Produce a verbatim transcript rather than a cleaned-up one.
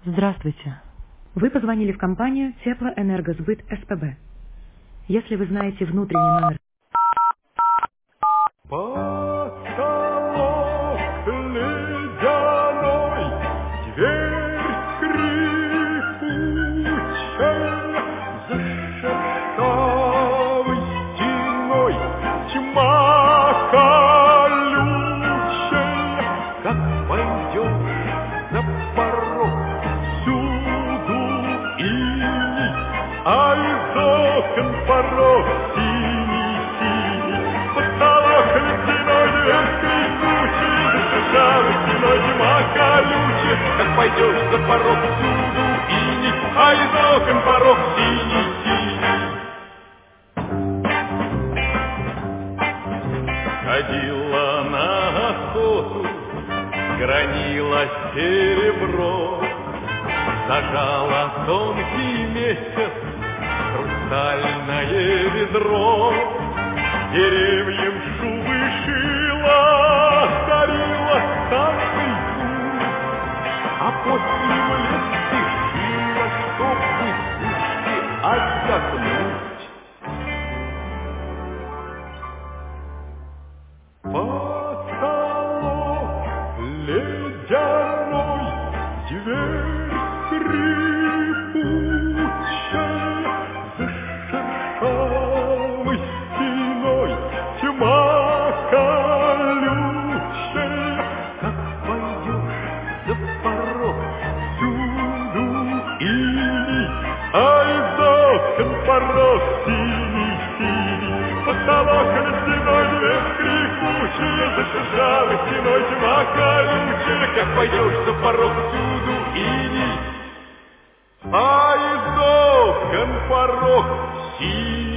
Здравствуйте. Вы позвонили в компанию Теплоэнергосбыт СПБ. Если вы знаете внутренний номер... Потолок ледяной, дверь скрипучая, за шершавой стеной тьма колючая. Как пойдешь за порог, всюду иней, а из окон порог синий-синий. Потолок ледяной, дверь скрипучая, за шершавой стеной тьма колючая. Как пойдешь за порог, всюду иней, а из окон порог синий-синий. Ходила на охоту, гранила серебро, зажала тонкий месяц хрустальное ведро, деревьям шубы шила, старила старый путь, а после в лес спешила, чтоб быстрее отдохнуть. Потолок ледяной, дверь скрипучая, за шершавой стеной тьма колючая. Как пойдешь за порог, всюду иней, а из окон порог синий-синий. Потолок ледяной, дверь скрипучая, за шершавой стеной тьма колючая. Как пойдешь за порог, всюду иней, а из окон порог синий.